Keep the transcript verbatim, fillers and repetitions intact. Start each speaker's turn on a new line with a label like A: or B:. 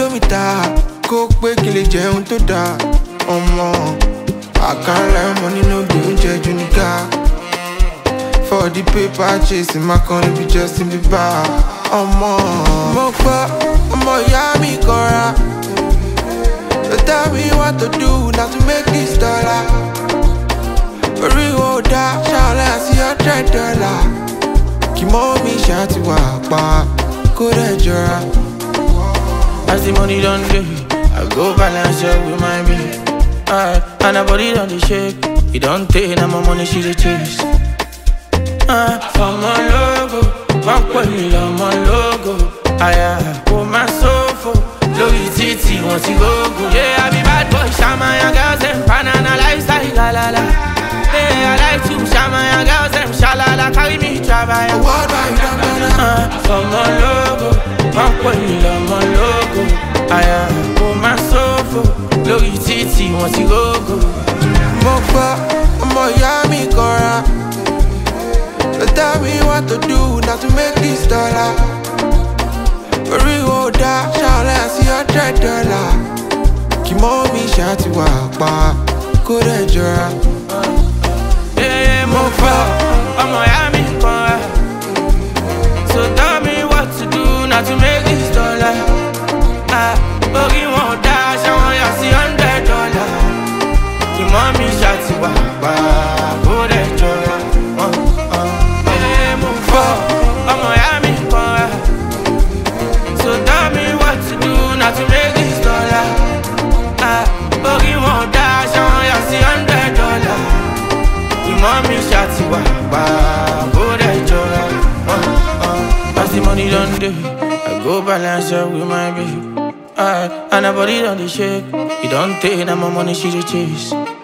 A: kilometer, kó pé kí lè jẹun tó dáa. Ọmọ, I can't let money no dey oúnjẹ jù ní ká. For the paper chasing, my corner be just in the bar. Ọmọ, mo gbọ́, ọmọ ìyá mi kanra. So tell me what to do now to make this dollar. Orí wo dá, ṣàlẹ̀ àti hundred dollar. Kí mọ́ mi ṣáàtì wà pa, kó dẹ̀ jọra.
B: As the money done dey, I go balance up with my babe. Alright, and her body done dey shake. It don't take, now my money she dey chase. Ah, I'm a logo, one point me, I'm a logo. Aya, oh my sofa, Louis Titi, want to go go. Yeah, I be bad boy, Shama, your girls them banana lifestyle, la la la. Yeah, I like to Shama, your girls them shalala, carry me travel.
A: What about you, Dambana?
B: Ah, I'm a logo, one point me, I'm a logo. Aya, oh my sofa, Louis Titi, want to go go.
A: Mo gbọ́, ọmọ ìyá mi kanra. So tell me what to do now to make this dollar. Orí wo dá, ṣàlẹ̀ àti hundred dollar. Kí mọ́ mi ṣáàtì wà pa, kó dẹ̀ jọra.
B: Yeah, mo gbọ́, ọmọ ìyá mi kanra. So tell me what to do now to make this dollar. Ah, orí wọn dá, ṣé wọ́n yà sí hundred dollar. Kí mọ́ mi ṣáàtì wà pa, kó dẹ̀ jọra. To make this dollar, ah, orí wọn dá, ṣé wọ́n yà sí hundred dollar. Ìmọ̀ mi ṣáàtì wà pa, kó dẹ̀ jọra. As the money done dey, I go balance up with my babe. Alright, and her body done dey shake. It don't take, now my money she dey chase.